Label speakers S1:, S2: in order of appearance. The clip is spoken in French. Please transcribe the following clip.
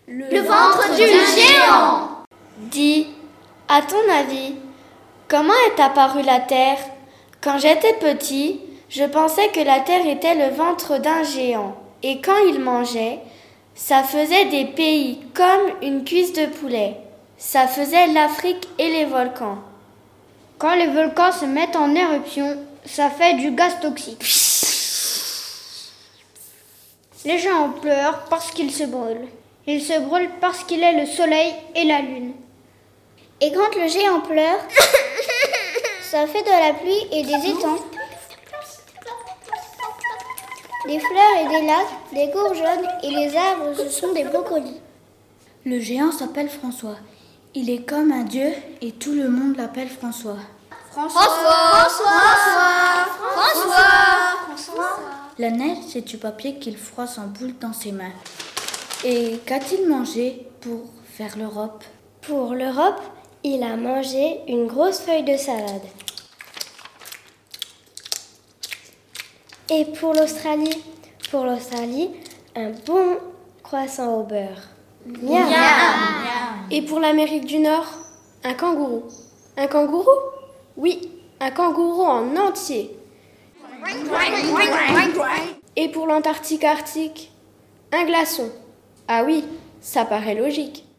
S1: Le ventre du géant.
S2: Dis, à ton avis, comment est apparue la Terre? Quand j'étais petit, je pensais que la Terre était le ventre d'un géant. Et quand il mangeait, ça faisait des pays comme une cuisse de poulet. Ça faisait l'Afrique et les volcans.
S3: Quand les volcans se mettent en éruption, ça fait du gaz toxique. Les gens pleurent parce qu'ils se brûlent. Ils se brûlent parce qu'il est le soleil et la lune.
S1: Et quand le géant pleure, ça fait de la pluie et des étangs. Des fleurs et des lacs, des courgeonnes et les arbres, ce sont des brocolis.
S4: Le géant s'appelle François. Il est comme un dieu et tout le monde l'appelle François.
S1: François.
S4: La neige, c'est du papier qu'il froisse en boule dans ses mains. Et qu'a-t-il mangé pour faire l'Europe?
S2: Pour l'Europe, il a mangé une grosse feuille de salade. Et pour l'Australie? Pour l'Australie, un bon croissant au beurre. Miam. Et pour l'Amérique du Nord, un kangourou. Un kangourou? Oui, un kangourou en entier. Et pour l'Antarctique arctique, un glaçon. Ah oui, ça paraît logique.